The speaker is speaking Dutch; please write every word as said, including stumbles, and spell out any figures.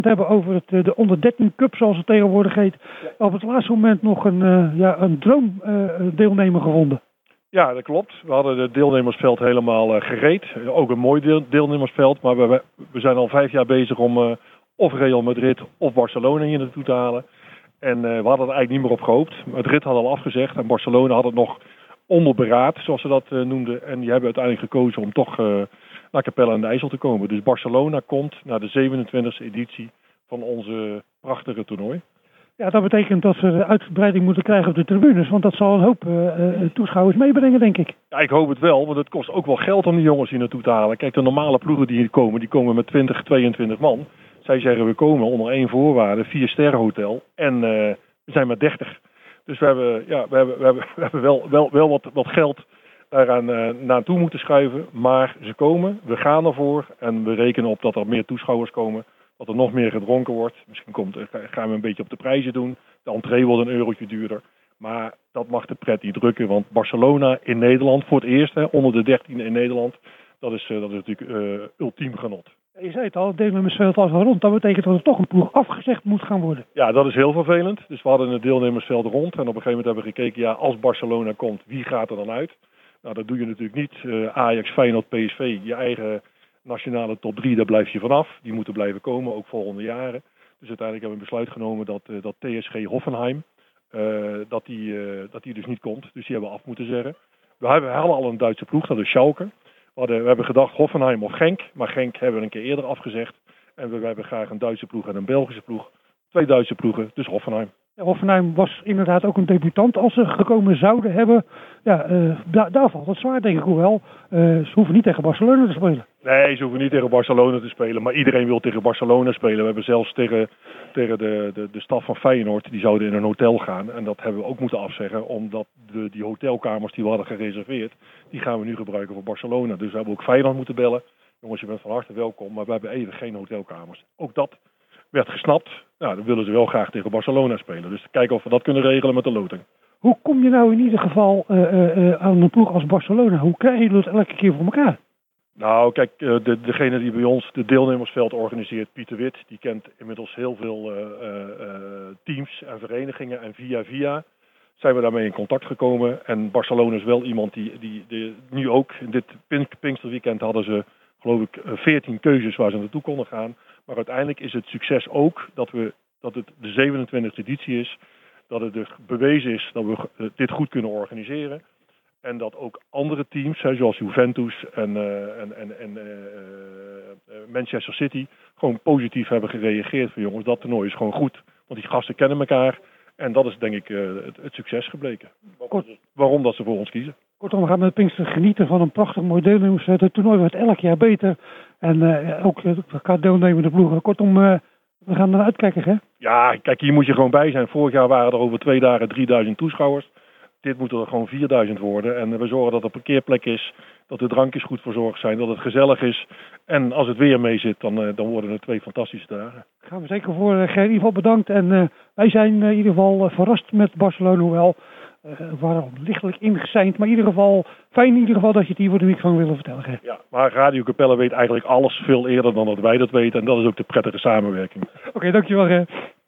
het hebben over het, de onder dertien Cup, zoals het tegenwoordig heet. Ja. Op het laatste moment nog een, uh, ja, een droomdeelnemer uh, gevonden. Ja, dat klopt. We hadden het deelnemersveld helemaal uh, gereed. Ook een mooi deel, deelnemersveld. Maar we, we zijn al vijf jaar bezig om uh, of Real Madrid of Barcelona hier naartoe te halen. En uh, we hadden er eigenlijk niet meer op gehoopt. Madrid had al afgezegd en Barcelona had het nog onder beraad, zoals ze dat uh, noemden. En die hebben uiteindelijk gekozen om toch uh, naar Capelle aan de IJssel te komen. Dus Barcelona komt naar de zevenentwintigste editie van onze prachtige toernooi. Ja, dat betekent dat we uitbreiding moeten krijgen op de tribunes. Want dat zal een hoop uh, uh, toeschouwers meebrengen, denk ik. Ja, ik hoop het wel, want het kost ook wel geld om die jongens hier naartoe te halen. Kijk, de normale ploegen die hier komen, die komen met twintig, tweeëntwintig man. Zij zeggen, we komen onder één voorwaarde, vier sterren hotel. En uh, we zijn maar dertig. Dus we hebben, ja, we hebben, we hebben, we hebben wel, wel, wel wat, wat geld daaraan uh, naartoe moeten schuiven. Maar ze komen, we gaan ervoor. En we rekenen op dat er meer toeschouwers komen. Dat er nog meer gedronken wordt. Misschien komt, gaan we een beetje op de prijzen doen. De entree wordt een eurotje duurder. Maar dat mag de pret niet drukken. Want Barcelona in Nederland, voor het eerst, hè, onder de dertien in Nederland. Dat is, uh, dat is natuurlijk uh, ultiem genot. Je zei het al, het deelnemersveld was al rond. Dat betekent dat er toch een ploeg afgezegd moet gaan worden. Ja, dat is heel vervelend. Dus we hadden het deelnemersveld rond. En op een gegeven moment hebben we gekeken, ja, als Barcelona komt, wie gaat er dan uit? Nou, dat doe je natuurlijk niet. Uh, Ajax, Feyenoord, P S V, je eigen nationale top drie, daar blijf je vanaf. Die moeten blijven komen, ook volgende jaren. Dus uiteindelijk hebben we besluit genomen dat, uh, dat T S G Hoffenheim, uh, dat, die, uh, dat die dus niet komt. Dus die hebben we af moeten zeggen. We hebben al een Duitse ploeg, dat is Schalke. We, hadden, we hebben gedacht Hoffenheim of Genk, maar Genk hebben we een keer eerder afgezegd. En we, we hebben graag een Duitse ploeg en een Belgische ploeg. Twee Duitse ploegen, dus Hoffenheim. Ja, Hoffenheim was inderdaad ook een debutant als ze gekomen zouden hebben. Ja, uh, da- daar valt het zwaar, denk ik, hoewel. Uh, ze hoeven niet tegen Barcelona te spelen. Nee, ze hoeven niet tegen Barcelona te spelen, maar iedereen wil tegen Barcelona spelen. We hebben zelfs tegen, tegen de, de, de staf van Feyenoord, die zouden in een hotel gaan. En dat hebben we ook moeten afzeggen, omdat de, die hotelkamers die we hadden gereserveerd, die gaan we nu gebruiken voor Barcelona. Dus we hebben ook Feyenoord moeten bellen. Jongens, je bent van harte welkom, maar we hebben even geen hotelkamers. Ook dat werd gesnapt. Nou, dan willen ze wel graag tegen Barcelona spelen. Dus kijken of we dat kunnen regelen met de loting. Hoe kom je nou in ieder geval uh, uh, aan een ploeg als Barcelona? Hoe krijg je dat elke keer voor elkaar? Nou, kijk, de, degene die bij ons de deelnemersveld organiseert, Pieter Wit, die kent inmiddels heel veel uh, uh, teams en verenigingen. En via via zijn we daarmee in contact gekomen. En Barcelona is wel iemand die, die, die nu ook, in dit Pinksterweekend hadden ze, geloof ik, veertien keuzes waar ze naartoe konden gaan. Maar uiteindelijk is het succes ook dat, we, dat het de zevenentwintigste editie is. Dat het dus bewezen is dat we dit goed kunnen organiseren. En dat ook andere teams, hè, zoals Juventus en, uh, en, en, en uh, uh, Manchester City, gewoon positief hebben gereageerd van jongens, dat toernooi is gewoon goed. Want die gasten kennen elkaar. En dat is denk ik uh, het, het succes gebleken. Kort, waarom dat ze voor ons kiezen. Kortom, we gaan met Pinkster genieten van een prachtig mooi deelnemersveld. Het toernooi wordt elk jaar beter. En uh, ook qua deelnemende ploegen. Kortom, uh, we gaan er uitkijken, hè? Ja, kijk, hier moet je gewoon bij zijn. Vorig jaar waren er over twee dagen drieduizend toeschouwers. Dit moet er gewoon vierduizend worden. En we zorgen dat er parkeerplek is. Dat de drankjes goed verzorgd zijn. Dat het gezellig is. En als het weer mee zit, dan, uh, dan worden het twee fantastische dagen. Gaan we zeker voor. Uh, Ger, in ieder geval bedankt. En uh, wij zijn uh, in ieder geval uh, verrast met Barcelona. Hoewel, uh, we waren al lichtelijk ingeseind. Maar in ieder geval, fijn in ieder geval dat je het hier voor de microfoon willen vertellen, Ger. Ja, maar Radio Capelle weet eigenlijk alles veel eerder dan dat wij dat weten. En dat is ook de prettige samenwerking. Oké, okay, dankjewel, Ger.